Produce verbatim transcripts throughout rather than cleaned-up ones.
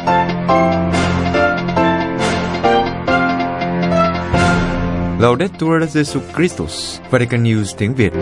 Laudetur Jesus Christus, Vatican News tiếng Việt.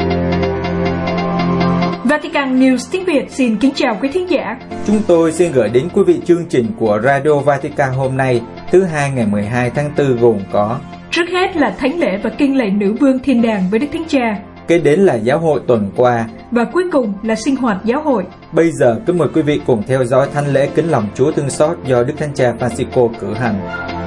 Vatican News tiếng Việt xin kính chào quý thính giả. Chúng tôi xin gửi đến quý vị chương trình của Radio Vatican hôm nay, thứ hai ngày mười hai tháng tư gồm có: trước hết là thánh lễ và kinh lạy nữ vương thiên đàng với Đức Thánh Cha, kế đến là giáo hội tuần qua, và cuối cùng là sinh hoạt giáo hội. Bây giờ kính mời quý vị cùng theo dõi thánh lễ kính lòng Chúa thương xót do Đức Thánh Cha Francisco cử hành.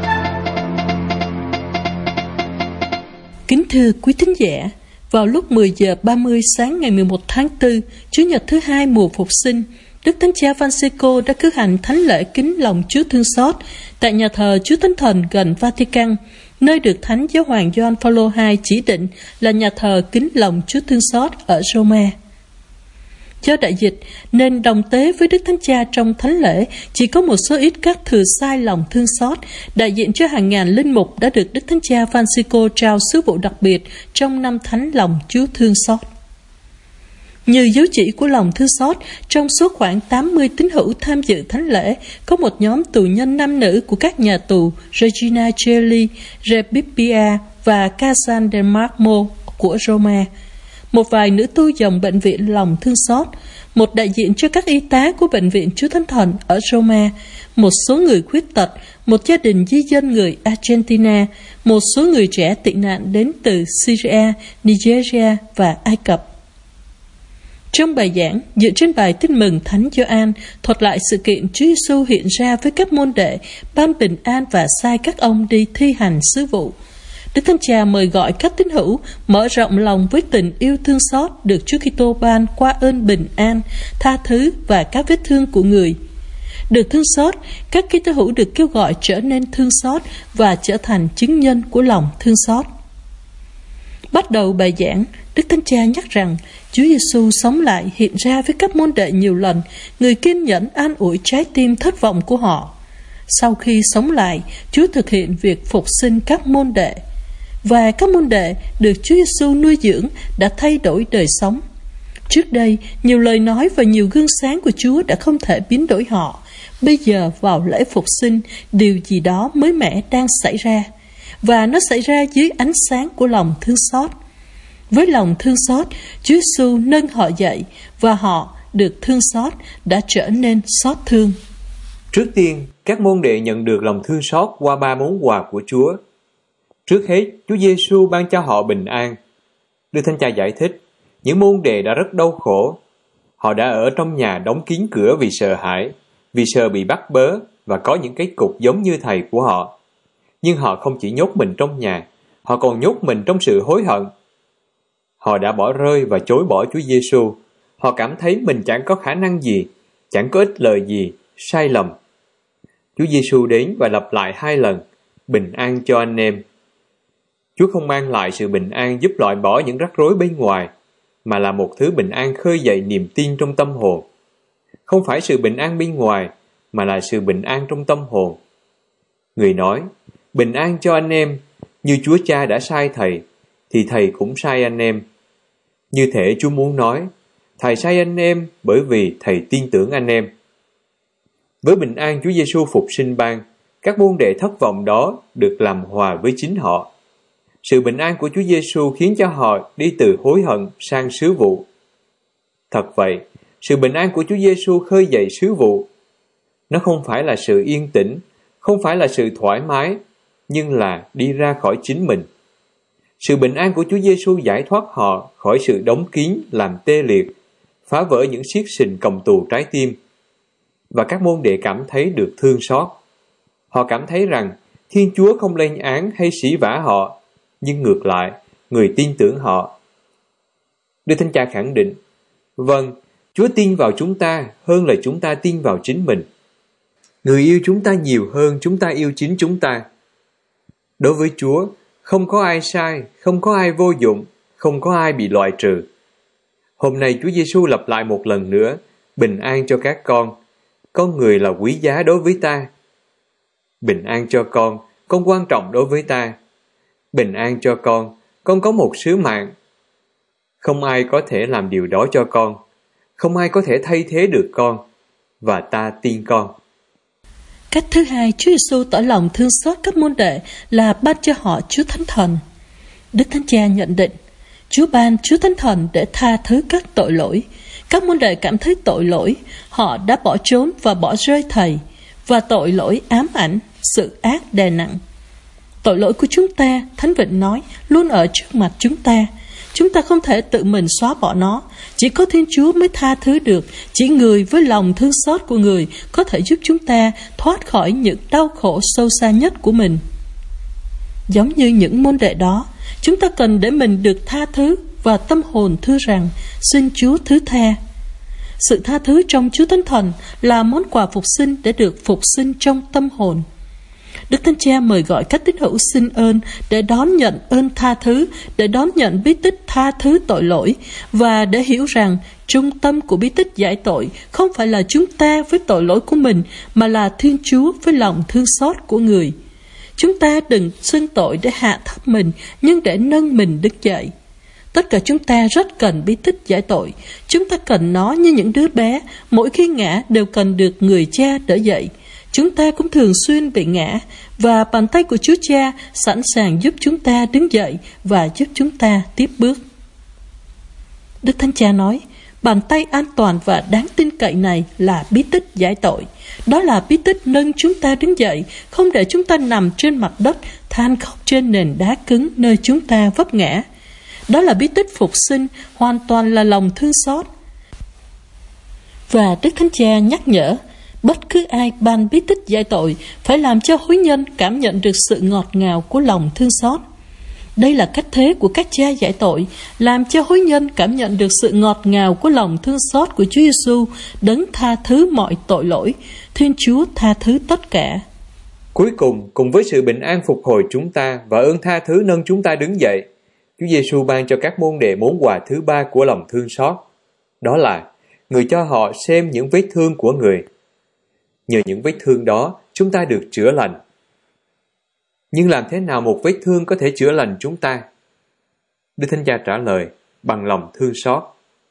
Kính thưa quý thính giả, vào lúc mười giờ ba mươi sáng ngày mười một tháng tư, Chủ nhật thứ hai mùa Phục sinh, Đức Thánh Cha Francisco đã cử hành thánh lễ kính lòng Chúa thương xót tại nhà thờ Chúa Thánh Thần gần Vatican, nơi được Thánh Giáo hoàng Gioan Phaolô đệ nhị chỉ định là nhà thờ kính lòng Chúa thương xót ở Roma. Do đại dịch nên đồng tế với Đức Thánh Cha trong thánh lễ chỉ có một số ít các thừa sai lòng thương xót, đại diện cho hàng ngàn linh mục đã được Đức Thánh Cha Francisco trao sứ vụ đặc biệt trong năm thánh lòng Chúa thương xót. Như dấu chỉ của lòng thương xót, trong số khoảng tám mươi tín hữu tham dự thánh lễ, có một nhóm tù nhân nam nữ của các nhà tù Regina Coeli, Rebibbia và Casal del Marmo của Roma, một vài nữ tu dòng bệnh viện lòng thương xót, một đại diện cho các y tá của bệnh viện Chúa Thánh Thần ở Roma, một số người khuyết tật, một gia đình di dân người Argentina, một số người trẻ tị nạn đến từ Syria, Nigeria và Ai Cập. Trong bài giảng, dựa trên bài Tin mừng Thánh Gioan, thuật lại sự kiện Chúa Giêsu hiện ra với các môn đệ, ban bình an và sai các ông đi thi hành sứ vụ. Đức Thánh Cha mời gọi các tín hữu mở rộng lòng với tình yêu thương xót được Chúa Kitô ban qua ơn bình an, tha thứ và các vết thương của người. Được thương xót, các Kitô hữu được kêu gọi trở nên thương xót và trở thành chứng nhân của lòng thương xót. Bắt đầu bài giảng, Đức Thánh Cha nhắc rằng Chúa Giêsu sống lại hiện ra với các môn đệ nhiều lần, người kiên nhẫn an ủi trái tim thất vọng của họ. Sau khi sống lại, Chúa thực hiện việc phục sinh các môn đệ, và các môn đệ được Chúa Giêsu nuôi dưỡng đã thay đổi đời sống. Trước đây, nhiều lời nói và nhiều gương sáng của Chúa đã không thể biến đổi họ. Bây giờ vào lễ phục sinh, điều gì đó mới mẻ đang xảy ra, và nó xảy ra dưới ánh sáng của lòng thương xót. Với lòng thương xót, Chúa Giêsu nâng họ dậy, và họ được thương xót đã trở nên xót thương. Trước tiên, các môn đệ nhận được lòng thương xót qua ba món quà của Chúa. Trước hết, Chúa Giêsu ban cho họ bình an. Đức Thánh Cha giải thích, những môn đệ đã rất đau khổ. Họ đã ở trong nhà đóng kín cửa vì sợ hãi, vì sợ bị bắt bớ và có những cái cục giống như thầy của họ. Nhưng họ không chỉ nhốt mình trong nhà, họ còn nhốt mình trong sự hối hận. Họ đã bỏ rơi và chối bỏ Chúa Giêsu. Họ cảm thấy mình chẳng có khả năng gì, chẳng có ích lợi gì, sai lầm. Chúa Giêsu đến và lặp lại hai lần, bình an cho anh em. Chúa không mang lại sự bình an giúp loại bỏ những rắc rối bên ngoài, mà là một thứ bình an khơi dậy niềm tin trong tâm hồn. Không phải sự bình an bên ngoài, mà là sự bình an trong tâm hồn. Người nói, bình an cho anh em, như Chúa Cha đã sai Thầy, thì Thầy cũng sai anh em. Như thể Chúa muốn nói, Thầy sai anh em bởi vì Thầy tin tưởng anh em. Với bình an Chúa Giêsu phục sinh ban, các môn đệ thất vọng đó được làm hòa với chính họ. Sự bình an của Chúa Giêsu khiến cho họ đi từ hối hận sang sứ vụ. Thật vậy, sự bình an của Chúa Giêsu khơi dậy sứ vụ. Nó không phải là sự yên tĩnh, không phải là sự thoải mái, nhưng là đi ra khỏi chính mình. Sự bình an của Chúa Giêsu giải thoát họ khỏi sự đóng kín làm tê liệt, phá vỡ những xiết sình cầm tù trái tim. Và các môn đệ cảm thấy được thương xót. Họ cảm thấy rằng Thiên Chúa không lên án hay sỉ vả họ, nhưng ngược lại, người tin tưởng họ. Đức Thánh Cha khẳng định, vâng, Chúa tin vào chúng ta hơn là chúng ta tin vào chính mình. Người yêu chúng ta nhiều hơn chúng ta yêu chính chúng ta. Đối với Chúa, không có ai sai, không có ai vô dụng, không có ai bị loại trừ. Hôm nay Chúa Giêsu lặp lại một lần nữa, bình an cho các con. Con người là quý giá đối với ta. Bình an cho con, con quan trọng đối với ta. Bình an cho con, con có một sứ mạng. Không ai có thể làm điều đó cho con. Không ai có thể thay thế được con. Và ta tin con. Cách thứ hai, Chúa Giêsu tỏ lòng thương xót các môn đệ là ban cho họ Chúa Thánh Thần. Đức Thánh Cha nhận định, Chúa ban Chúa Thánh Thần để tha thứ các tội lỗi. Các môn đệ cảm thấy tội lỗi, họ đã bỏ trốn và bỏ rơi Thầy, và tội lỗi ám ảnh, sự ác đè nặng. Tội lỗi của chúng ta, Thánh Vịnh nói, luôn ở trước mặt chúng ta. Chúng ta không thể tự mình xóa bỏ nó. Chỉ có Thiên Chúa mới tha thứ được. Chỉ người với lòng thương xót của người có thể giúp chúng ta thoát khỏi những đau khổ sâu xa nhất của mình. Giống như những môn đệ đó, chúng ta cần để mình được tha thứ và tâm hồn thưa rằng xin Chúa thứ tha. Sự tha thứ trong Chúa Thánh Thần là món quà phục sinh để được phục sinh trong tâm hồn. Đức Thánh Cha mời gọi các tín hữu xin ơn để đón nhận ơn tha thứ, để đón nhận bí tích tha thứ tội lỗi, và để hiểu rằng trung tâm của bí tích giải tội không phải là chúng ta với tội lỗi của mình, mà là Thiên Chúa với lòng thương xót của người. Chúng ta đừng xưng tội để hạ thấp mình, nhưng để nâng mình đứng dậy. Tất cả chúng ta rất cần bí tích giải tội. Chúng ta cần nó như những đứa bé, mỗi khi ngã đều cần được người cha đỡ dậy. Chúng ta cũng thường xuyên bị ngã, và bàn tay của Chúa Cha sẵn sàng giúp chúng ta đứng dậy và giúp chúng ta tiếp bước. Đức Thánh Cha nói, bàn tay an toàn và đáng tin cậy này là bí tích giải tội. Đó là bí tích nâng chúng ta đứng dậy, không để chúng ta nằm trên mặt đất, than khóc trên nền đá cứng nơi chúng ta vấp ngã. Đó là bí tích phục sinh, hoàn toàn là lòng thương xót. Và Đức Thánh Cha nhắc nhở, bất cứ ai ban bí tích giải tội phải làm cho hối nhân cảm nhận được sự ngọt ngào của lòng thương xót. Đây là cách thế của các cha giải tội, làm cho hối nhân cảm nhận được sự ngọt ngào của lòng thương xót của Chúa Giêsu, đấng tha thứ mọi tội lỗi. Thiên Chúa tha thứ tất cả. Cuối cùng, cùng với sự bình an phục hồi chúng ta và ơn tha thứ nâng chúng ta đứng dậy, Chúa Giêsu ban cho các môn đệ món quà thứ ba của lòng thương xót. Đó là người cho họ xem những vết thương của người. Nhờ những vết thương đó, chúng ta được chữa lành. Nhưng làm thế nào một vết thương có thể chữa lành chúng ta? Đức Thánh Cha trả lời, bằng lòng thương xót.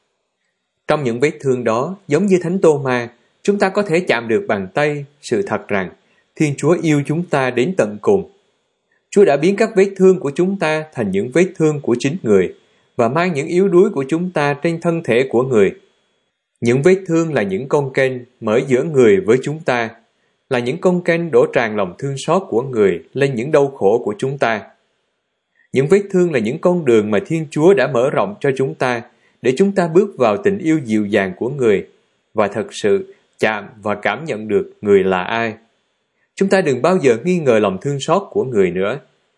Trong những vết thương đó, giống như Thánh Tô-ma, chúng ta có thể chạm được bàn tay sự thật rằng Thiên Chúa yêu chúng ta đến tận cùng. Chúa đã biến các vết thương của chúng ta thành những vết thương của chính người và mang những yếu đuối của chúng ta trên thân thể của người. Những vết thương là những con kênh mở giữa người với chúng ta, là những con kênh đổ tràn lòng thương xót của người lên những đau khổ của chúng ta. Những vết thương là những con đường mà Thiên Chúa đã mở rộng cho chúng ta để chúng ta bước vào tình yêu dịu dàng của người và thật sự chạm và cảm nhận được người là ai. Chúng ta đừng bao giờ nghi ngờ lòng thương xót của người nữa.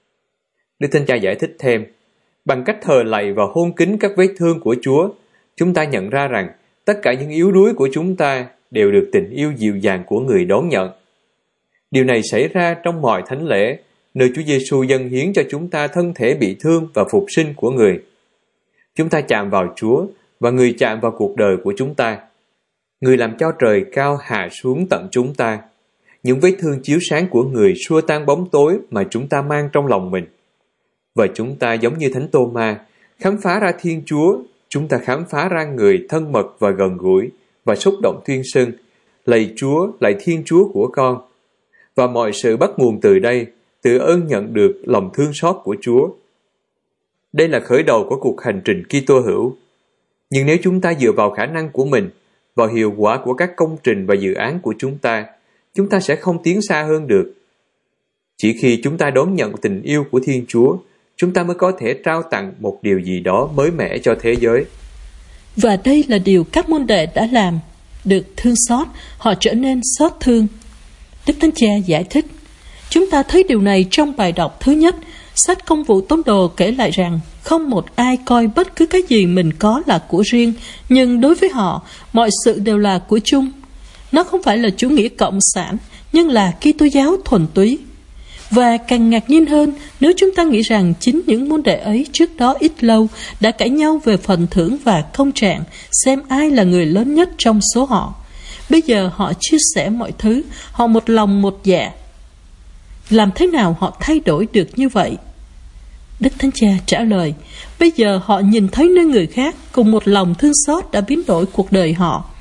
Đức Thánh Cha giải thích thêm, bằng cách thờ lạy và hôn kính các vết thương của Chúa, chúng ta nhận ra rằng tất cả những yếu đuối của chúng ta đều được tình yêu dịu dàng của người đón nhận. Điều này xảy ra trong mọi thánh lễ, nơi Chúa Giêsu dâng hiến cho chúng ta thân thể bị thương và phục sinh của người. Chúng ta chạm vào Chúa và người chạm vào cuộc đời của chúng ta. Người làm cho trời cao hạ xuống tận chúng ta. Những vết thương chiếu sáng của người xua tan bóng tối mà chúng ta mang trong lòng mình. Và chúng ta giống như Thánh Tô-ma, khám phá ra Thiên Chúa, chúng ta khám phá ra người thân mật và gần gũi và xúc động tuyên xưng, lạy Chúa, lạy Thiên Chúa của con. Và mọi sự bắt nguồn từ đây, từ ơn nhận được lòng thương xót của Chúa. Đây là khởi đầu của cuộc hành trình Kitô hữu. Nhưng nếu chúng ta dựa vào khả năng của mình, vào hiệu quả của các công trình và dự án của chúng ta, chúng ta sẽ không tiến xa hơn được. Chỉ khi chúng ta đón nhận tình yêu của Thiên Chúa, chúng ta mới có thể trao tặng một điều gì đó mới mẻ cho thế giới. Và đây là điều các môn đệ đã làm. Được thương xót, họ trở nên xót thương. Đức Thánh Cha giải thích, chúng ta thấy điều này trong bài đọc thứ nhất. Sách Công vụ Tống Đồ kể lại rằng không một ai coi bất cứ cái gì mình có là của riêng, nhưng đối với họ, mọi sự đều là của chung. Nó không phải là chủ nghĩa cộng sản, nhưng là Kitô giáo thuần túy. Và càng ngạc nhiên hơn nếu chúng ta nghĩ rằng chính những môn đệ ấy trước đó ít lâu đã cãi nhau về phần thưởng và công trạng, xem ai là người lớn nhất trong số họ. Bây giờ họ chia sẻ mọi thứ, họ một lòng một dạ. Làm thế nào họ thay đổi được như vậy? Đức Thánh Cha trả lời, bây giờ họ nhìn thấy nơi người khác cùng một lòng thương xót đã biến đổi cuộc đời họ.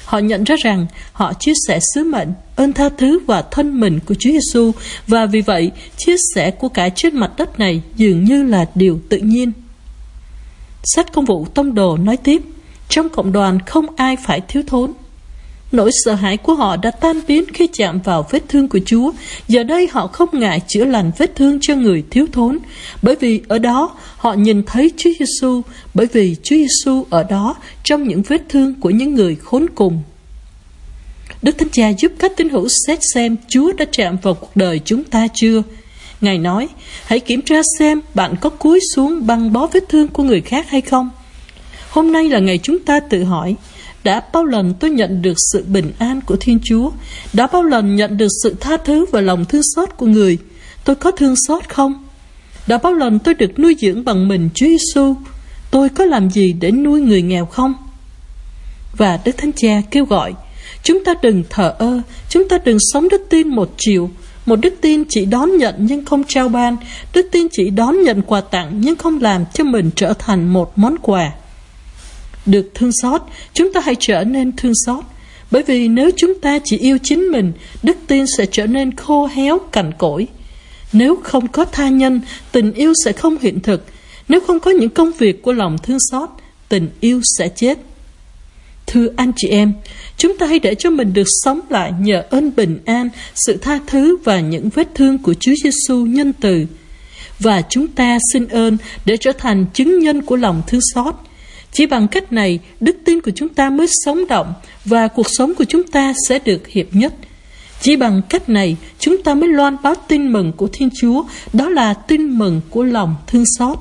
Họ nhận ra rằng họ chia sẻ sứ mệnh, ơn tha thứ và thân mình của Chúa Giêsu, và vì vậy chia sẻ của cải trên mặt đất này dường như là điều tự nhiên. Sách Công vụ Tông đồ nói tiếp, trong cộng đoàn không ai phải thiếu thốn. Nỗi sợ hãi của họ đã tan biến khi chạm vào vết thương của Chúa. Giờ đây họ không ngại chữa lành vết thương cho người thiếu thốn, bởi vì ở đó họ nhìn thấy Chúa Giêsu, bởi vì Chúa Giêsu ở đó trong những vết thương của những người khốn cùng. Đức Thánh Cha giúp các tín hữu xét xem Chúa đã chạm vào cuộc đời chúng ta chưa. Ngài nói, hãy kiểm tra xem bạn có cúi xuống băng bó vết thương của người khác hay không. Hôm nay là ngày chúng ta tự hỏi, đã bao lần tôi nhận được sự bình an của Thiên Chúa? Đã bao lần nhận được sự tha thứ và lòng thương xót của người? Tôi có thương xót không? Đã bao lần tôi được nuôi dưỡng bằng mình Chúa Giêsu? Tôi có làm gì để nuôi người nghèo không? Và Đức Thánh Cha kêu gọi, chúng ta đừng thờ ơ, chúng ta đừng sống đức tin một chiều, một đức tin chỉ đón nhận nhưng không trao ban, đức tin chỉ đón nhận quà tặng nhưng không làm cho mình trở thành một món quà. Được thương xót, chúng ta hãy trở nên thương xót, bởi vì nếu chúng ta chỉ yêu chính mình, đức tin sẽ trở nên khô héo cằn cỗi. Nếu không có tha nhân, tình yêu sẽ không hiện thực. Nếu không có những công việc của lòng thương xót, tình yêu sẽ chết. Thưa anh chị em, chúng ta hãy để cho mình được sống lại nhờ ơn bình an, sự tha thứ và những vết thương của Chúa Giêsu nhân từ. Và chúng ta xin ơn để trở thành chứng nhân của lòng thương xót. Chỉ bằng cách này, đức tin của chúng ta mới sống động và cuộc sống của chúng ta sẽ được hiệp nhất. Chỉ bằng cách này, chúng ta mới loan báo tin mừng của Thiên Chúa, đó là tin mừng của lòng thương xót.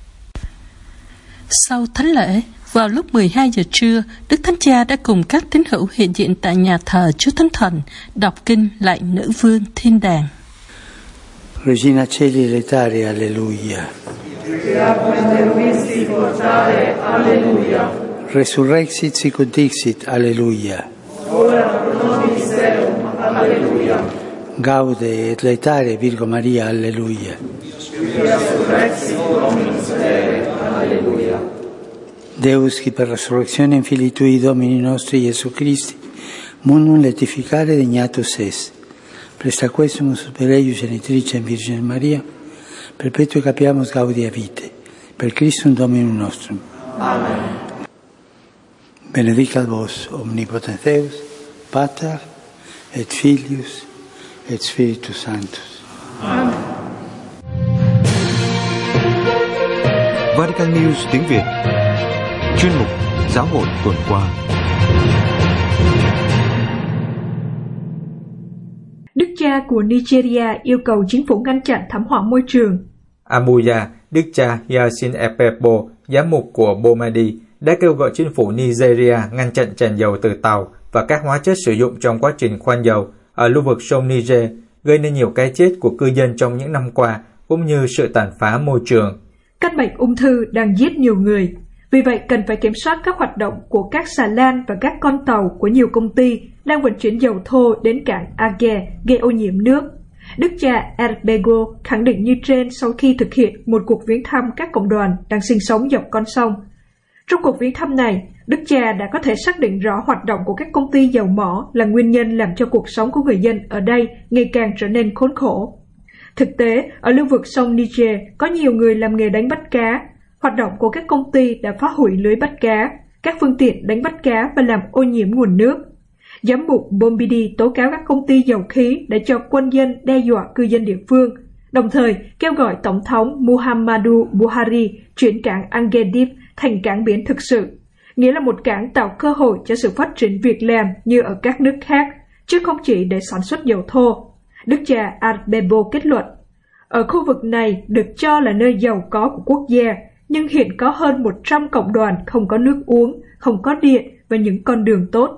Sau thánh lễ, vào lúc mười hai giờ trưa, Đức Thánh Cha đã cùng các tín hữu hiện diện tại nhà thờ Chúa Thánh Thần đọc kinh lạy Nữ Vương Thiên Đàng. Regina Celi Letare, Alleluia. Resurrexit sicut dixit, Alleluia. Gaude et laetare Virgo Maria, Alleluia. Deus qui per resurrectionem Filii Tui Domini nostri Iesu Christi mundum letificare degnatus es. Presta questum per eius genitricem Virgine Maria, perpetue capiamus gaudia vitae, per Christum Dominum nostrum. Amen. Benedicat vos omnipotens Deus, Pater et Filius et Spiritus Sanctus. Amen. Vatican News tiếng Việt. Chuyên mục Giáo hội tuần qua. Đức cha của Nigeria yêu cầu chính phủ ngăn chặn thảm họa môi trường. Abuja, Đức cha Yasin Epepo, giám mục của Bomadi, đã kêu gọi chính phủ Nigeria ngăn chặn tràn dầu từ tàu và các hóa chất sử dụng trong quá trình khoan dầu ở lưu vực sông Niger, gây nên nhiều cái chết của cư dân trong những năm qua, cũng như sự tàn phá môi trường. Căn bệnh ung thư đang giết nhiều người. Vì vậy, cần phải kiểm soát các hoạt động của các xà lan và các con tàu của nhiều công ty đang vận chuyển dầu thô đến cảng Age, gây ô nhiễm nước. Đức cha Erbego khẳng định như trên sau khi thực hiện một cuộc viếng thăm các cộng đoàn đang sinh sống dọc con sông. Trong cuộc viếng thăm này, Đức cha đã có thể xác định rõ hoạt động của các công ty dầu mỏ là nguyên nhân làm cho cuộc sống của người dân ở đây ngày càng trở nên khốn khổ. Thực tế, ở lưu vực sông Niger có nhiều người làm nghề đánh bắt cá. Hoạt động của các công ty đã phá hủy lưới bắt cá, các phương tiện đánh bắt cá và làm ô nhiễm nguồn nước. Giám mục Bombidi tố cáo các công ty dầu khí để cho quân dân đe dọa cư dân địa phương, đồng thời kêu gọi Tổng thống Muhammadu Buhari chuyển cảng Angedip thành cảng biển thực sự, nghĩa là một cảng tạo cơ hội cho sự phát triển việc làm như ở các nước khác, chứ không chỉ để sản xuất dầu thô. Đức cha Arbebo kết luận, ở khu vực này được cho là nơi giàu có của quốc gia, nhưng hiện có hơn một trăm cộng đoàn không có nước uống, không có điện và những con đường tốt.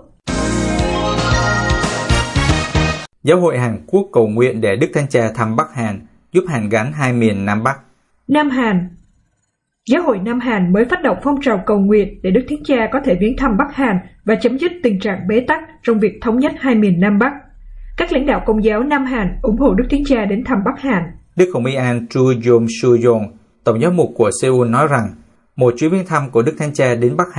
Giáo hội Hàn Quốc cầu nguyện để Đức Thánh Cha thăm Bắc Hàn, giúp hàn gắn hai miền Nam Bắc. Nam Hàn. Giáo hội Nam Hàn mới phát động phong trào cầu nguyện để Đức Thánh Cha có thể viếng thăm Bắc Hàn và chấm dứt tình trạng bế tắc trong việc thống nhất hai miền Nam Bắc. Các lãnh đạo Công giáo Nam Hàn ủng hộ Đức Thánh Cha đến thăm Bắc Hàn. Đức Hồng Y An Chu Yom Su Yong, Tổng giám mục của Seoul nói rằng, một chuyến viếng thăm của Đức Thánh Cha đến Bắc Hàn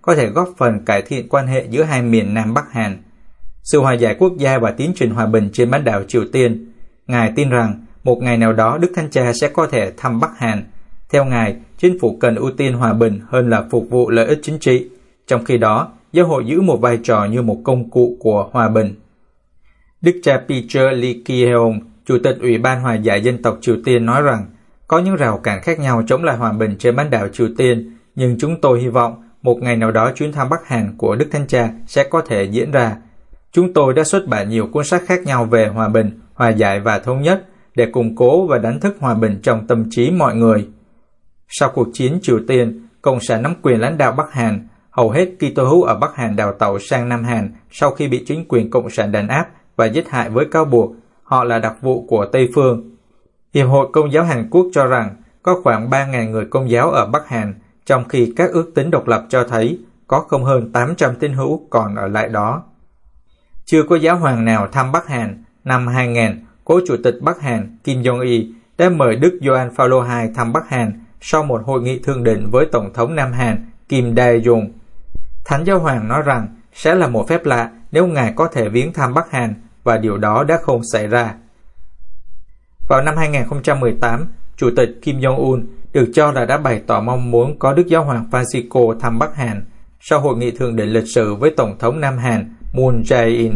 có thể góp phần cải thiện quan hệ giữa hai miền Nam Bắc Hàn, sự hòa giải quốc gia và tiến trình hòa bình trên bán đảo Triều Tiên. Ngài tin rằng một ngày nào đó Đức Thánh Cha sẽ có thể thăm Bắc Hàn. Theo Ngài, chính phủ cần ưu tiên hòa bình hơn là phục vụ lợi ích chính trị. Trong khi đó, giáo hội giữ một vai trò như một công cụ của hòa bình. Đức cha Peter Lee Ki-heong, Chủ tịch Ủy ban Hòa giải Dân tộc Triều Tiên nói rằng, có những rào cản khác nhau chống lại hòa bình trên bán đảo Triều Tiên, nhưng chúng tôi hy vọng một ngày nào đó chuyến thăm Bắc Hàn của Đức Thánh Cha sẽ có thể diễn ra. Chúng tôi đã xuất bản nhiều cuốn sách khác nhau về hòa bình, hòa giải và thống nhất để củng cố và đánh thức hòa bình trong tâm trí mọi người. Sau cuộc chiến Triều Tiên, Cộng sản nắm quyền lãnh đạo Bắc Hàn. Hầu hết Kitô hữu ở Bắc Hàn đào tẩu sang Nam Hàn sau khi bị chính quyền Cộng sản đàn áp và giết hại với cáo buộc họ là đặc vụ của Tây phương. Hiệp hội Công giáo Hàn Quốc cho rằng có khoảng ba nghìn người Công giáo ở Bắc Hàn, trong khi các ước tính độc lập cho thấy có không hơn tám trăm tín hữu còn ở lại đó. Chưa có giáo hoàng nào thăm Bắc Hàn. Năm hai nghìn, cố Chủ tịch Bắc Hàn Kim Jong-il đã mời Đức Gioan Phaolô đệ nhị thăm Bắc Hàn sau một hội nghị thượng đỉnh với Tổng thống Nam Hàn Kim Dae-jung. Thánh Giáo Hoàng nói rằng sẽ là một phép lạ nếu Ngài có thể viếng thăm Bắc Hàn, và điều đó đã không xảy ra. Vào năm hai nghìn không trăm mười tám, Chủ tịch Kim Jong-un được cho là đã bày tỏ mong muốn có Đức Giáo hoàng Francisco thăm Bắc Hàn sau hội nghị thượng đỉnh lịch sử với Tổng thống Nam Hàn Moon Jae-in.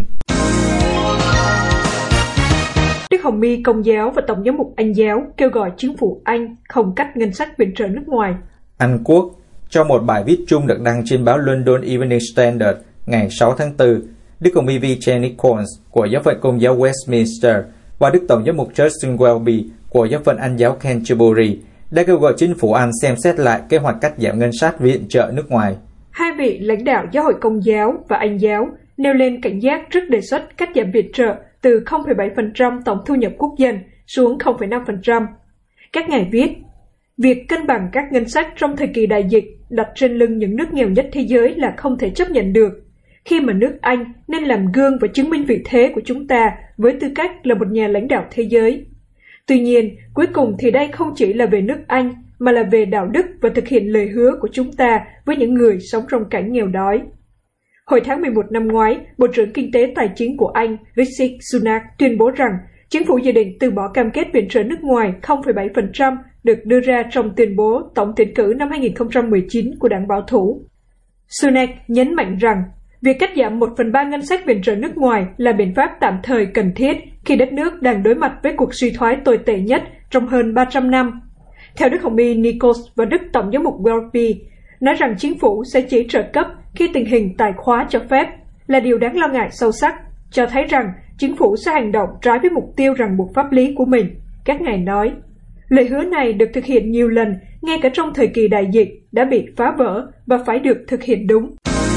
Đức Hồng Y Công giáo và Tổng giám mục Anh giáo kêu gọi chính phủ Anh không cắt ngân sách viện trợ nước ngoài. Anh Quốc, trong một bài viết chung được đăng trên báo London Evening Standard ngày sáu tháng tư, Đức Hồng Y V. J. Nichols của giáo phận Công giáo Westminster và Đức Tổng giám mục Justin Welby của giáo phận Anh giáo Canterbury đã kêu gọi chính phủ Anh xem xét lại kế hoạch cắt giảm ngân sách viện trợ nước ngoài. Hai vị lãnh đạo giáo hội Công giáo và Anh giáo nêu lên cảnh giác trước đề xuất cắt giảm viện trợ từ không phẩy bảy phần trăm tổng thu nhập quốc dân xuống không phẩy năm phần trăm. Các ngài viết, việc cân bằng các ngân sách trong thời kỳ đại dịch đặt trên lưng những nước nghèo nhất thế giới là không thể chấp nhận được, khi mà nước Anh nên làm gương và chứng minh vị thế của chúng ta với tư cách là một nhà lãnh đạo thế giới. Tuy nhiên, cuối cùng thì đây không chỉ là về nước Anh, mà là về đạo đức và thực hiện lời hứa của chúng ta với những người sống trong cảnh nghèo đói. Hồi tháng mười một năm ngoái, Bộ trưởng Kinh tế Tài chính của Anh Rishi Sunak tuyên bố rằng chính phủ dự định từ bỏ cam kết viện trợ nước ngoài không phẩy bảy phần trăm được đưa ra trong tuyên bố tổng tuyển cử năm hai nghìn không trăm mười chín của đảng bảo thủ. Sunak nhấn mạnh rằng việc cắt giảm một phần ba ngân sách viện trợ nước ngoài là biện pháp tạm thời cần thiết khi đất nước đang đối mặt với cuộc suy thoái tồi tệ nhất trong hơn ba trăm năm. Theo Đức Hồng Y Nichols và Đức Tổng giám mục Welby, nói rằng chính phủ sẽ chỉ trợ cấp khi tình hình tài khóa cho phép là điều đáng lo ngại sâu sắc, cho thấy rằng chính phủ sẽ hành động trái với mục tiêu ràng buộc pháp lý của mình. Các ngài nói, lời hứa này được thực hiện nhiều lần, ngay cả trong thời kỳ đại dịch, đã bị phá vỡ và phải được thực hiện đúng.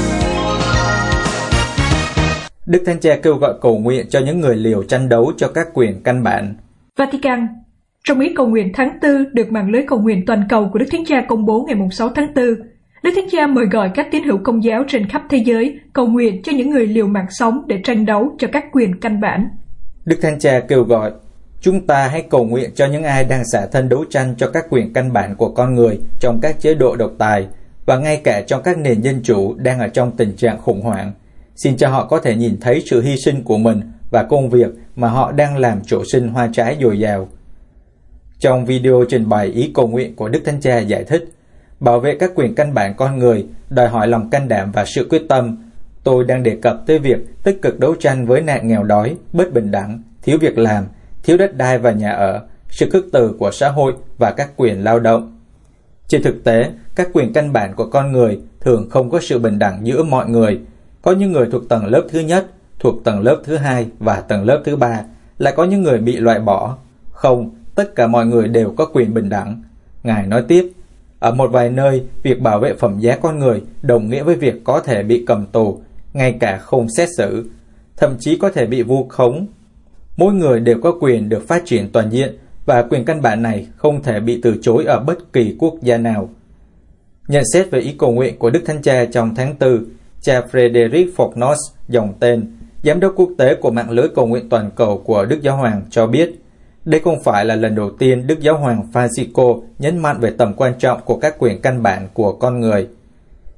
Đức Thánh Cha kêu gọi cầu nguyện cho những người liều tranh đấu cho các quyền căn bản. Vatican. Trong ý cầu nguyện tháng tư được mạng lưới cầu nguyện toàn cầu của Đức Thánh Cha công bố ngày sáu tháng tư, Đức Thánh Cha mời gọi các tín hữu Công giáo trên khắp thế giới cầu nguyện cho những người liều mạng sống để tranh đấu cho các quyền căn bản. Đức Thánh Cha kêu gọi, chúng ta hãy cầu nguyện cho những ai đang xả thân đấu tranh cho các quyền căn bản của con người trong các chế độ độc tài và ngay cả trong các nền dân chủ đang ở trong tình trạng khủng hoảng. Xin cho họ có thể nhìn thấy sự hy sinh của mình và công việc mà họ đang làm trổ sinh hoa trái dồi dào. Trong video trình bày ý cầu nguyện của Đức Thánh Cha giải thích, bảo vệ các quyền căn bản con người đòi hỏi lòng can đảm và sự quyết tâm. Tôi đang đề cập tới việc tích cực đấu tranh với nạn nghèo đói, bất bình đẳng, thiếu việc làm, thiếu đất đai và nhà ở, sự khước từ của xã hội và các quyền lao động. Trên thực tế, các quyền căn bản của con người thường không có sự bình đẳng giữa mọi người. Có những người thuộc tầng lớp thứ nhất, thuộc tầng lớp thứ hai và tầng lớp thứ ba, lại có những người bị loại bỏ. Không, tất cả mọi người đều có quyền bình đẳng. Ngài nói tiếp, ở một vài nơi, việc bảo vệ phẩm giá con người đồng nghĩa với việc có thể bị cầm tù, ngay cả không xét xử, thậm chí có thể bị vu khống. Mỗi người đều có quyền được phát triển toàn diện và quyền căn bản này không thể bị từ chối ở bất kỳ quốc gia nào. Nhận xét về ý cầu nguyện của Đức Thánh Cha trong tháng tư, cha Frederick Fornos, dòng tên, giám đốc quốc tế của mạng lưới cầu nguyện toàn cầu của Đức Giáo Hoàng cho biết, đây không phải là lần đầu tiên Đức Giáo Hoàng Francisco nhấn mạnh về tầm quan trọng của các quyền căn bản của con người.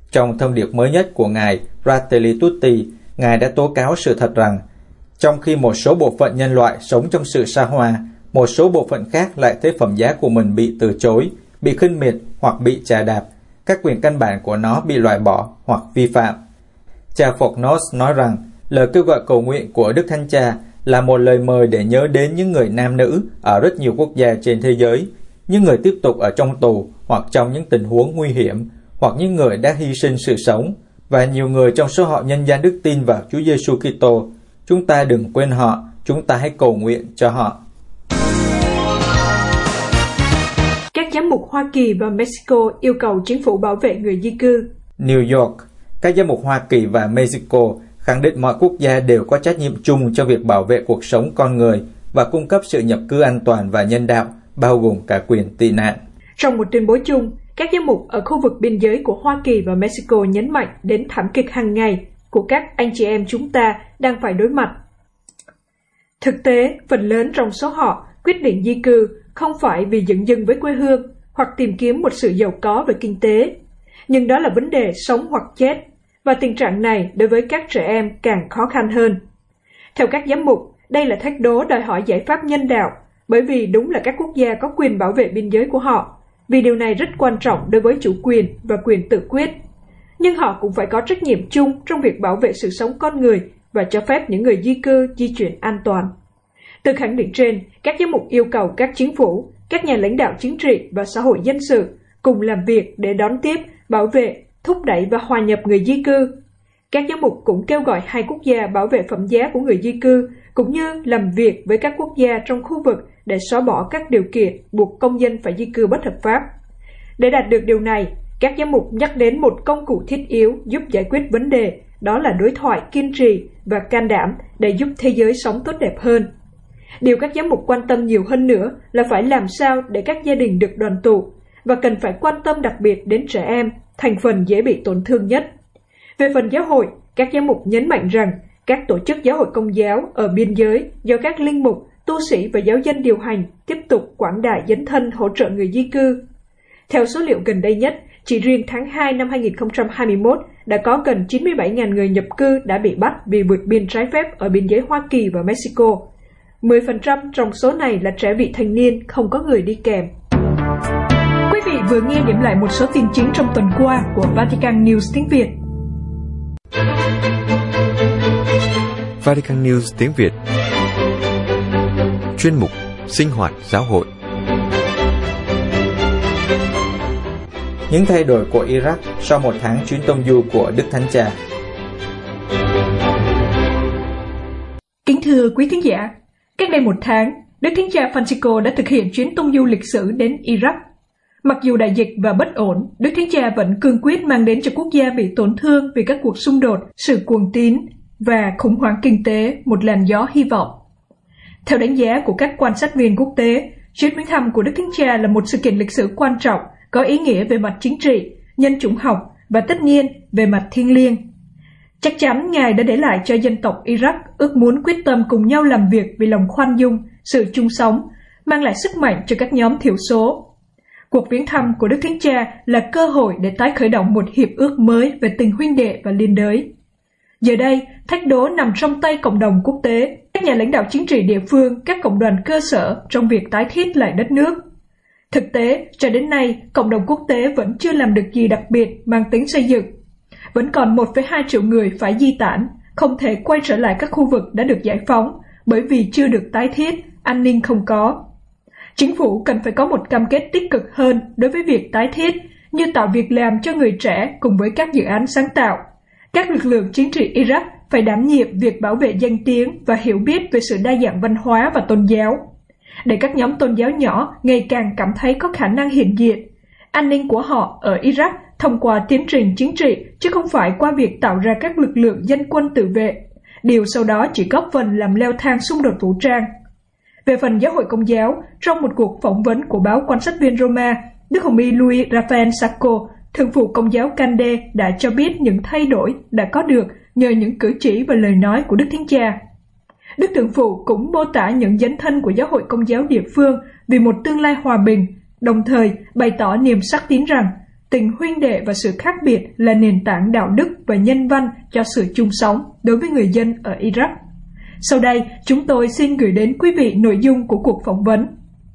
Trong thông điệp mới nhất của Ngài Fratelli Tutti, Ngài đã tố cáo sự thật rằng, trong khi một số bộ phận nhân loại sống trong sự xa hoa, một số bộ phận khác lại thấy phẩm giá của mình bị từ chối, bị khinh miệt hoặc bị chà đạp, các quyền căn bản của nó bị loại bỏ hoặc vi phạm. Cha Fornos nói rằng, lời kêu gọi cầu nguyện của Đức Thánh Cha là một lời mời để nhớ đến những người nam nữ ở rất nhiều quốc gia trên thế giới, những người tiếp tục ở trong tù hoặc trong những tình huống nguy hiểm, hoặc những người đã hy sinh sự sống, và nhiều người trong số họ nhân gian đức tin vào Chúa Giêsu Kitô. Chúng ta đừng quên họ, chúng ta hãy cầu nguyện cho họ. Các giám mục Hoa Kỳ và Mexico yêu cầu chính phủ bảo vệ người di cư. New York, các giám mục Hoa Kỳ và Mexico khẳng định mọi quốc gia đều có trách nhiệm chung cho việc bảo vệ cuộc sống con người và cung cấp sự nhập cư an toàn và nhân đạo, bao gồm cả quyền tị nạn. Trong một tuyên bố chung, các giám mục ở khu vực biên giới của Hoa Kỳ và Mexico nhấn mạnh đến thảm kịch hàng ngày của các anh chị em chúng ta đang phải đối mặt. Thực tế, phần lớn trong số họ quyết định di cư không phải vì dửng dưng với quê hương hoặc tìm kiếm một sự giàu có về kinh tế, nhưng đó là vấn đề sống hoặc chết, và tình trạng này đối với các trẻ em càng khó khăn hơn. Theo các giám mục, đây là thách đố đòi hỏi giải pháp nhân đạo, bởi vì đúng là các quốc gia có quyền bảo vệ biên giới của họ, vì điều này rất quan trọng đối với chủ quyền và quyền tự quyết. Nhưng họ cũng phải có trách nhiệm chung trong việc bảo vệ sự sống con người và cho phép những người di cư di chuyển an toàn. Từ khẳng định trên, các giám mục yêu cầu các chính phủ, các nhà lãnh đạo chính trị và xã hội dân sự cùng làm việc để đón tiếp, bảo vệ, thúc đẩy và hòa nhập người di cư. Các giám mục cũng kêu gọi hai quốc gia bảo vệ phẩm giá của người di cư, cũng như làm việc với các quốc gia trong khu vực để xóa bỏ các điều kiện buộc công dân phải di cư bất hợp pháp. Để đạt được điều này, các giám mục nhắc đến một công cụ thiết yếu giúp giải quyết vấn đề, đó là đối thoại kiên trì và can đảm để giúp thế giới sống tốt đẹp hơn. Điều các giám mục quan tâm nhiều hơn nữa là phải làm sao để các gia đình được đoàn tụ, và cần phải quan tâm đặc biệt đến trẻ em, thành phần dễ bị tổn thương nhất. Về phần giáo hội, các giám mục nhấn mạnh rằng các tổ chức giáo hội Công giáo ở biên giới do các linh mục, tu sĩ và giáo dân điều hành tiếp tục quảng đại dấn thân hỗ trợ người di cư. Theo số liệu gần đây nhất, chỉ riêng tháng hai năm hai nghìn không trăm hai mươi mốt đã có gần chín mươi bảy nghìn người nhập cư đã bị bắt vì vượt biên trái phép ở biên giới Hoa Kỳ và Mexico. mười phần trăm trong số này là trẻ vị thành niên không có người đi kèm. Quý vị vừa nghe điểm lại một số tin chính trong tuần qua của Vatican News tiếng Việt. Vatican News tiếng Việt. Chuyên mục Sinh hoạt giáo hội. Những thay đổi của Iraq sau một tháng chuyến tông du của Đức Thánh Cha. Kính thưa quý khán giả, cách đây một tháng, Đức Thánh Cha Francisco đã thực hiện chuyến tông du lịch sử đến Iraq. Mặc dù đại dịch và bất ổn, Đức Thánh Cha vẫn cương quyết mang đến cho quốc gia bị tổn thương vì các cuộc xung đột, sự cuồng tín và khủng hoảng kinh tế một làn gió hy vọng. Theo đánh giá của các quan sát viên quốc tế, chuyến viếng thăm của Đức Thánh Cha là một sự kiện lịch sử quan trọng, có ý nghĩa về mặt chính trị, nhân chủng học và tất nhiên về mặt thiêng liêng. Chắc chắn Ngài đã để lại cho dân tộc Iraq ước muốn quyết tâm cùng nhau làm việc vì lòng khoan dung, sự chung sống, mang lại sức mạnh cho các nhóm thiểu số. Cuộc viếng thăm của Đức Thánh Cha là cơ hội để tái khởi động một hiệp ước mới về tình huynh đệ và liên đới. Giờ đây, thách đố nằm trong tay cộng đồng quốc tế, các nhà lãnh đạo chính trị địa phương, các cộng đoàn cơ sở trong việc tái thiết lại đất nước. Thực tế, cho đến nay, cộng đồng quốc tế vẫn chưa làm được gì đặc biệt mang tính xây dựng. Vẫn còn một phẩy hai triệu người phải di tản, không thể quay trở lại các khu vực đã được giải phóng bởi vì chưa được tái thiết, an ninh không có. Chính phủ cần phải có một cam kết tích cực hơn đối với việc tái thiết, như tạo việc làm cho người trẻ cùng với các dự án sáng tạo. Các lực lượng chính trị Iraq phải đảm nhiệm việc bảo vệ danh tiếng và hiểu biết về sự đa dạng văn hóa và tôn giáo, để các nhóm tôn giáo nhỏ ngày càng cảm thấy có khả năng hiện diện. An ninh của họ ở Iraq thông qua tiến trình chính trị, chứ không phải qua việc tạo ra các lực lượng dân quân tự vệ. Điều sau đó chỉ góp phần làm leo thang xung đột vũ trang. Về phần giáo hội Công giáo, trong một cuộc phỏng vấn của báo Quan sát viên Roma, Đức Hồng y Luis Rafael Sacco, thường phụ Công giáo Cande, đã cho biết những thay đổi đã có được nhờ những cử chỉ và lời nói của Đức Thánh Cha. Đức Thượng phụ cũng mô tả những dấn thân của giáo hội Công giáo địa phương vì một tương lai hòa bình, đồng thời bày tỏ niềm xác tín rằng Tình huynh đệ và sự khác biệt là nền tảng đạo đức và nhân văn cho sự chung sống đối với người dân ở Iraq. Sau đây, chúng tôi xin gửi đến quý vị nội dung của cuộc phỏng vấn.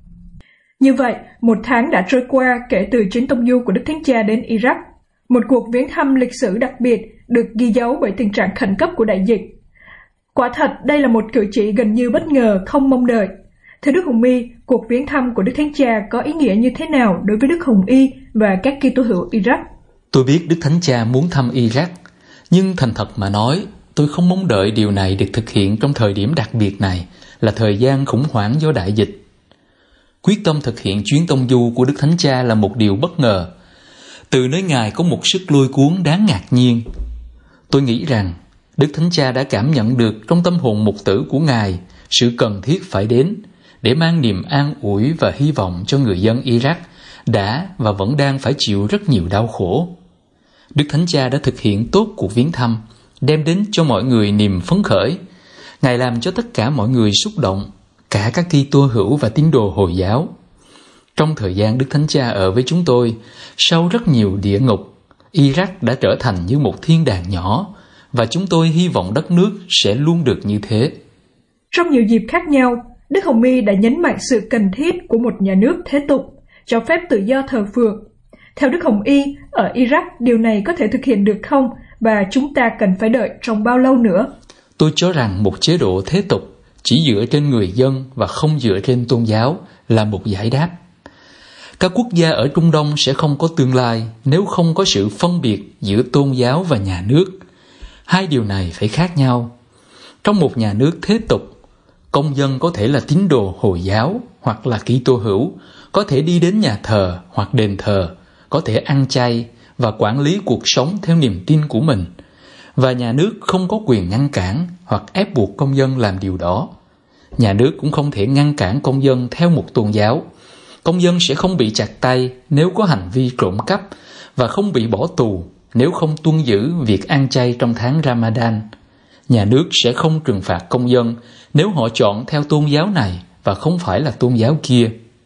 Như vậy, một tháng đã trôi qua kể từ chuyến tông du của Đức Thánh Cha đến Iraq, một cuộc viếng thăm lịch sử đặc biệt được ghi dấu bởi tình trạng khẩn cấp của đại dịch. Quả thật, đây là một cử chỉ gần như bất ngờ, không mong đợi. Thưa Đức Hồng Y, cuộc viếng thăm của Đức Thánh Cha có ý nghĩa như thế nào đối với Đức Hồng Y và các Kitô hữu Iraq? Tôi biết Đức Thánh Cha muốn thăm Iraq, nhưng thành thật mà nói, tôi không mong đợi điều này được thực hiện trong thời điểm đặc biệt này, là thời gian khủng hoảng do đại dịch. Quyết tâm thực hiện chuyến tông du của Đức Thánh Cha là một điều bất ngờ. Từ nơi Ngài có một sức lôi cuốn đáng ngạc nhiên. Tôi nghĩ rằng Đức Thánh Cha đã cảm nhận được trong tâm hồn mục tử của Ngài sự cần thiết phải đến để mang niềm an ủi và hy vọng cho người dân Iraq đã và vẫn đang phải chịu rất nhiều đau khổ. Đức Thánh Cha đã thực hiện tốt cuộc viếng thăm, đem đến cho mọi người niềm phấn khởi. Ngài làm cho tất cả mọi người xúc động, cả các Kitô hữu và tín đồ Hồi giáo. Trong thời gian Đức Thánh Cha ở với chúng tôi, sau rất nhiều địa ngục, Iraq đã trở thành như một thiên đàng nhỏ, và chúng tôi hy vọng đất nước sẽ luôn được như thế. Trong nhiều dịp khác nhau, Đức Hồng Y đã nhấn mạnh sự cần thiết của một nhà nước thế tục, cho phép tự do thờ phượng. Theo Đức Hồng Y, ở Iraq điều này có thể thực hiện được không, và chúng ta cần phải đợi trong bao lâu nữa? Tôi cho rằng một chế độ thế tục chỉ dựa trên người dân và không dựa trên tôn giáo là một giải đáp. Các quốc gia ở Trung Đông sẽ không có tương lai nếu không có sự phân biệt giữa tôn giáo và nhà nước. Hai điều này phải khác nhau. Trong một nhà nước thế tục, công dân có thể là tín đồ Hồi giáo hoặc là Kitô hữu, có thể đi đến nhà thờ hoặc đền thờ, có thể ăn chay và quản lý cuộc sống theo niềm tin của mình. Và nhà nước không có quyền ngăn cản hoặc ép buộc công dân làm điều đó. Nhà nước cũng không thể ngăn cản công dân theo một tôn giáo. Công dân sẽ không bị chặt tay nếu có hành vi trộm cắp và không bị bỏ tù nếu không tuân giữ việc ăn chay trong tháng Ramadan. Nhà nước sẽ không trừng phạt công dân nếu họ chọn theo tôn giáo này và không phải là tôn giáo kia.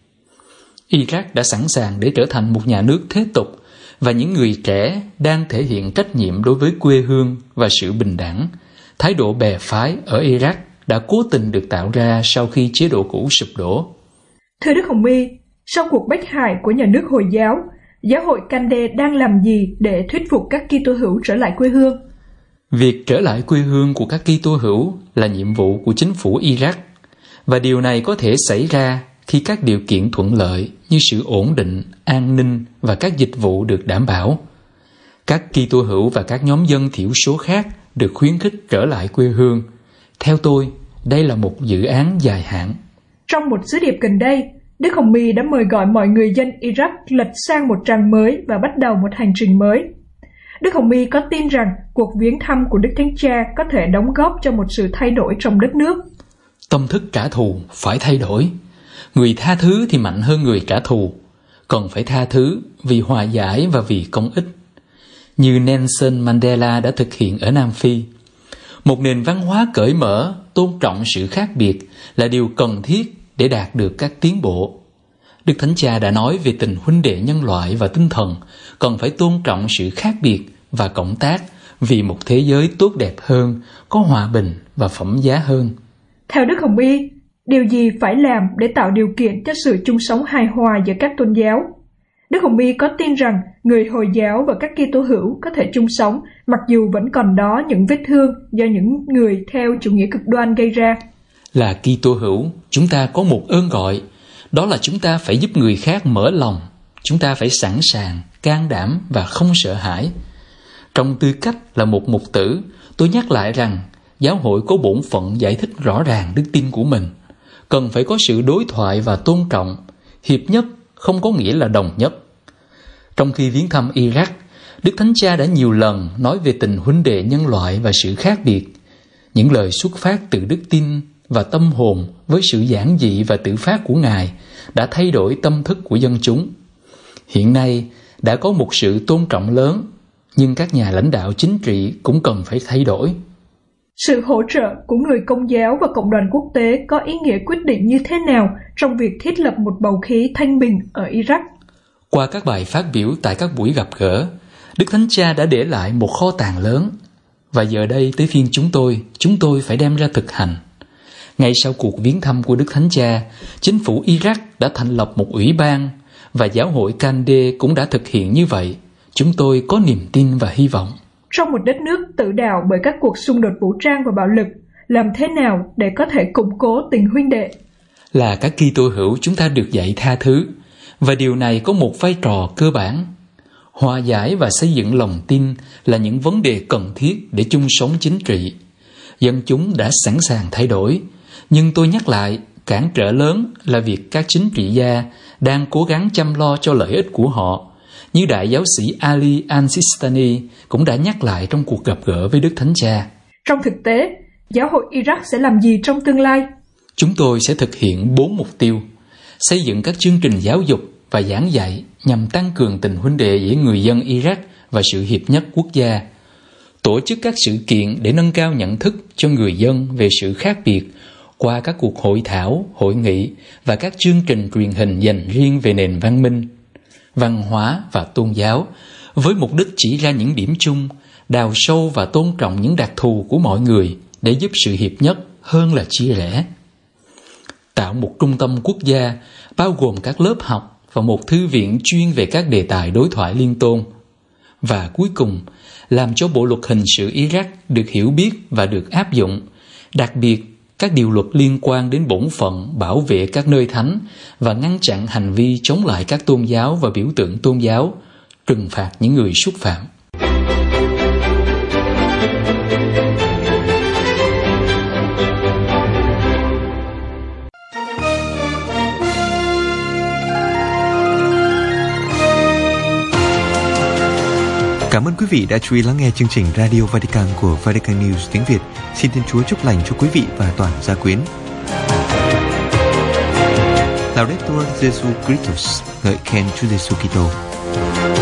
Iraq đã sẵn sàng để trở thành một nhà nước thế tục, và những người trẻ đang thể hiện trách nhiệm đối với quê hương và sự bình đẳng. Thái độ bè phái ở Iraq đã cố tình được tạo ra sau khi chế độ cũ sụp đổ. Thưa Đức Hồng Y, sau cuộc bách hại của nhà nước Hồi giáo, giáo hội Cande đang làm gì để thuyết phục các Kitô hữu trở lại quê hương? Việc trở lại quê hương của các Kitô hữu là nhiệm vụ của chính phủ Iraq, và điều này có thể xảy ra khi các điều kiện thuận lợi như sự ổn định, an ninh và các dịch vụ được đảm bảo. Các Kitô hữu và các nhóm dân thiểu số khác được khuyến khích trở lại quê hương. Theo tôi, đây là một dự án dài hạn. Trong một sứ điệp gần đây, Đức Hồng Y đã mời gọi mọi người dân Iraq lật sang một trang mới và bắt đầu một hành trình mới. Đức Hồng Y có tin rằng cuộc viếng thăm của Đức Thánh Cha có thể đóng góp cho một sự thay đổi trong đất nước? Tâm thức trả thù phải thay đổi. Người tha thứ thì mạnh hơn người trả thù. Cần phải tha thứ vì hòa giải và vì công ích. Như Nelson Mandela đã thực hiện ở Nam Phi. Một nền văn hóa cởi mở, tôn trọng sự khác biệt là điều cần thiết để đạt được các tiến bộ. Đức Thánh Cha đã nói về tình huynh đệ nhân loại và tinh thần, cần phải tôn trọng sự khác biệt và cộng tác vì một thế giới tốt đẹp hơn, có hòa bình và phẩm giá hơn. Theo Đức Hồng Y, điều gì phải làm để tạo điều kiện cho sự chung sống hài hòa giữa các tôn giáo? Đức Hồng Y có tin rằng người Hồi giáo và các Kitô hữu có thể chung sống mặc dù vẫn còn đó những vết thương do những người theo chủ nghĩa cực đoan gây ra? Là Kitô hữu, chúng ta có một ơn gọi, đó là chúng ta phải giúp người khác mở lòng. Chúng ta phải sẵn sàng, can đảm và không sợ hãi. Trong tư cách là một mục tử, tôi nhắc lại rằng giáo hội có bổn phận giải thích rõ ràng đức tin của mình. Cần phải có sự đối thoại và tôn trọng. Hiệp nhất không có nghĩa là đồng nhất. Trong khi viếng thăm Iraq, Đức Thánh Cha đã nhiều lần nói về tình huynh đệ nhân loại và sự khác biệt. Những lời xuất phát từ đức tin và tâm hồn với sự giản dị và tự phát của Ngài đã thay đổi tâm thức của dân chúng. Hiện nay đã có một sự tôn trọng lớn, nhưng các nhà lãnh đạo chính trị cũng cần phải thay đổi. Sự hỗ trợ của người Công giáo và cộng đoàn quốc tế có ý nghĩa quyết định như thế nào trong việc thiết lập một bầu khí thanh bình ở Iraq? Qua các bài phát biểu tại các buổi gặp gỡ, Đức Thánh Cha đã để lại một kho tàng lớn. Và giờ đây tới phiên chúng tôi, chúng tôi phải đem ra thực hành. Ngay sau cuộc viếng thăm của Đức Thánh Cha, chính phủ Iraq đã thành lập một ủy ban và giáo hội Kandeh cũng đã thực hiện như vậy. Chúng tôi có niềm tin và hy vọng. Trong một đất nước tự đào bởi các cuộc xung đột vũ trang và bạo lực, làm thế nào để có thể củng cố tình huynh đệ? Là các Kitô hữu, chúng ta được dạy tha thứ, và điều này có một vai trò cơ bản. Hòa giải và xây dựng lòng tin là những vấn đề cần thiết để chung sống chính trị. Dân chúng đã sẵn sàng thay đổi, nhưng tôi nhắc lại, cản trở lớn là việc các chính trị gia đang cố gắng chăm lo cho lợi ích của họ, như Đại giáo sĩ Ali Al-Sistani cũng đã nhắc lại trong cuộc gặp gỡ với Đức Thánh Cha. Trong thực tế, giáo hội Iraq sẽ làm gì trong tương lai? Chúng tôi sẽ thực hiện bốn mục tiêu: xây dựng các chương trình giáo dục và giảng dạy nhằm tăng cường tình huynh đệ giữa người dân Iraq và sự hiệp nhất quốc gia, tổ chức các sự kiện để nâng cao nhận thức cho người dân về sự khác biệt qua các cuộc hội thảo, hội nghị và các chương trình truyền hình dành riêng về nền văn minh, văn hóa và tôn giáo, với mục đích chỉ ra những điểm chung, đào sâu và tôn trọng những đặc thù của mọi người để giúp sự hiệp nhất hơn là chia rẽ. Tạo một trung tâm quốc gia bao gồm các lớp học và một thư viện chuyên về các đề tài đối thoại liên tôn. Và cuối cùng, làm cho bộ luật hình sự Iraq được hiểu biết và được áp dụng, đặc biệt các điều luật liên quan đến bổn phận bảo vệ các nơi thánh và ngăn chặn hành vi chống lại các tôn giáo và biểu tượng tôn giáo, trừng phạt những người xúc phạm. Cảm ơn quý vị đã chú ý lắng nghe chương trình Radio Vatican của Vatican News tiếng Việt. Xin Thiên Chúa chúc lành cho quý vị và toàn gia quyến. Laudetur Jesu Christus, ngợi khen Chúa Giêsu Kitô.